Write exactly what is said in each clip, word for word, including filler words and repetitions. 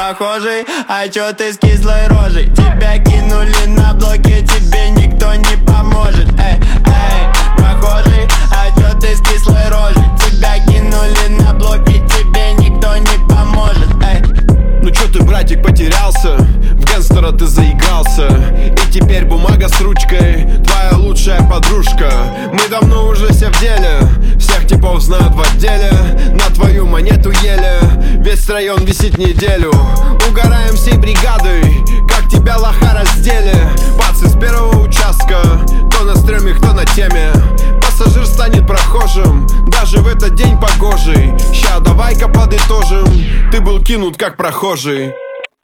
прохожий, а чё ты с кислой рожей? Тебя кинули на блоке, тебе никто не поможет. Эй, эй, прохожий, а чё ты с кислой рожей? Тебя кинули на блоке, тебе никто не поможет. Эй. Ну чё ты, братик, потерялся? В гангстера ты заигрался. И теперь бумага с ручкой твоя лучшая подружка. Мы давно уже все в деле, всех типов знают в отделе. На твою монету еле весь район висит неделю. Угораем всей бригадой, как тебя лоха раздели. Пацы с первого участка, кто на стреме, кто на теме. Пассажир станет прохожим, даже в этот день погожий. Ща, давай-ка подытожим, ты был кинут как прохожий.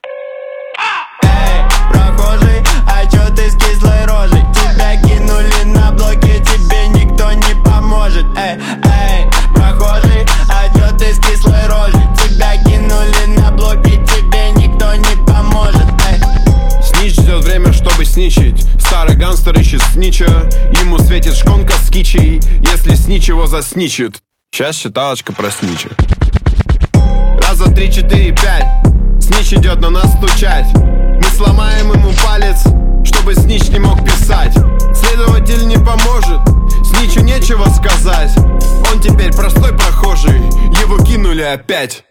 Эй, прохожий, а чё ты с кислой рожей? Тебя кинули на блоке, тебе никто не поможет. Эй, эй, прохожий, а чё ты с кислой рожей? Тебя кинули на блоке, тебе никто не поможет. Эй. Снич ждет время, чтобы сничить. Старый гангстер ищет снича. Ему светит шконка с кичей, если снич его засничит. Сейчас считалочка про снича. Раза три, четыре, пять. Снич идет на нас стучать. Мы сломаем ему палец, чтобы снич не мог писать. Следователь не поможет, сничу нечего сказать. Он теперь простой прохожий, его кинули опять.